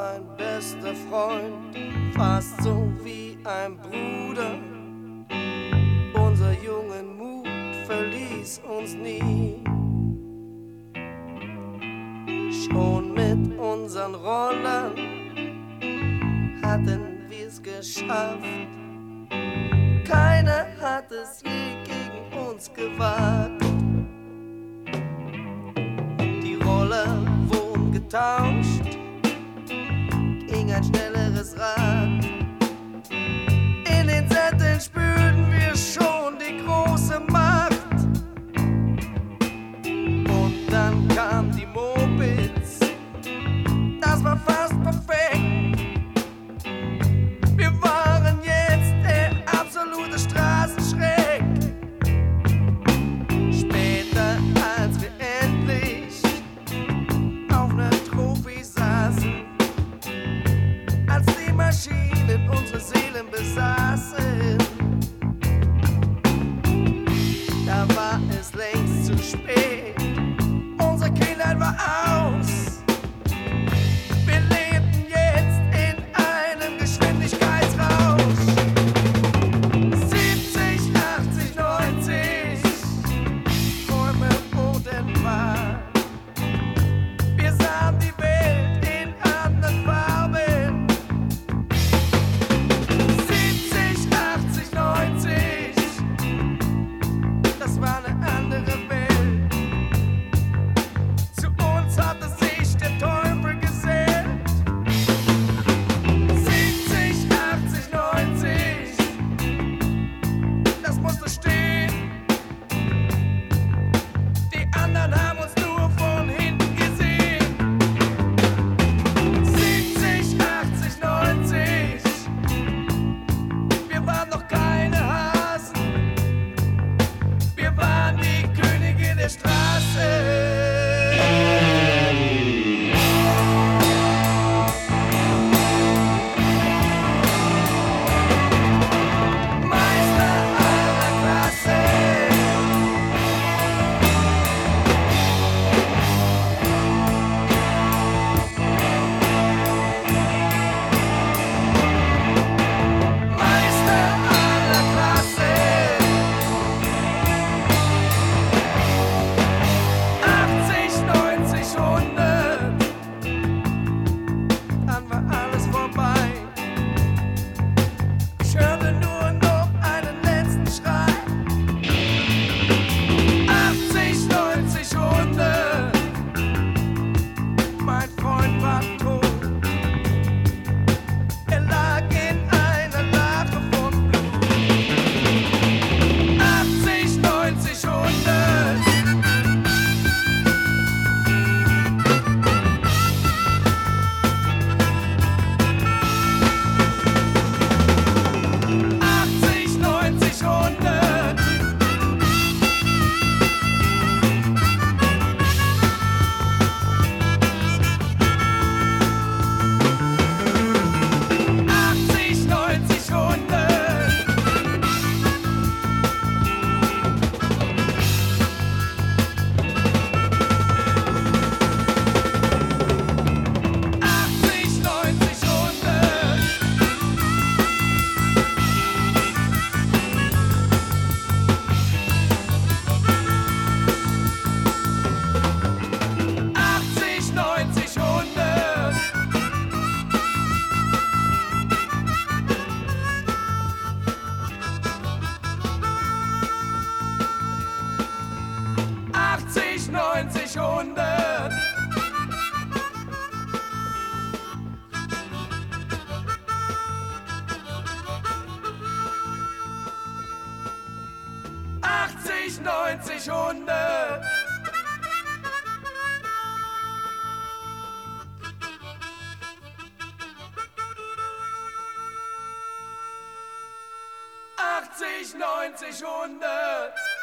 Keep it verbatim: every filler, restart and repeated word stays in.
mein bester Freund, fast so wie ein Bruder. Unser jungen Mut verließ uns nie. Schon mit unseren Rollern hatten wir's geschafft. Keiner hat es je gegen uns gewagt. Die Roller wurden getauscht, ging ein schnelleres Rad. In den Sätteln spürten wir schon die große Macht. Und dann kam die Mopeds, das war fast perfekt. Wir waren jetzt der absolute Straßenschreck. Später, als wir endlich auf ner Trophy saßen, als die Maschinen unsere Seelen besaßen, da war es längst zu spät. Unsere Kindheit war aus. Wir lebten jetzt in einem Geschwindigkeitsrausch. siebzig, achtzig, neunzig Träume wurden wahr. Wir sahen die Welt in anderen Farben. siebzig, achtzig, neunzig, das war eine andere Welt. Zu uns hatte sich der Teufel gesellt. siebzig, achtzig, neunzig, das musste stehen. Die anderen haben uns nur von hinten gesehen. siebzig, achtzig, neunzig, wir waren noch keine Hasen. Wir waren die Könige der Straße. Meister aller Klasse. Meister aller Klasse. achtzig, neunzig, hundert, dann war alles vorbei. Ich hörte nur noch einen letzten Schrei. achtzig, neunzig, hundert, mein Freund war tot. Er lag in einer Lache von Blut. achtzig, neunzig, hundert, achtzig, neunzig, hundert, achtzig, neunzig, hundert, achtzig, neunzig, hundert, achtzig, neunzig, hundert, achtzig, neunzig, hundert, achtzig, neunzig, hundert, achtzig, neunzig, hundert.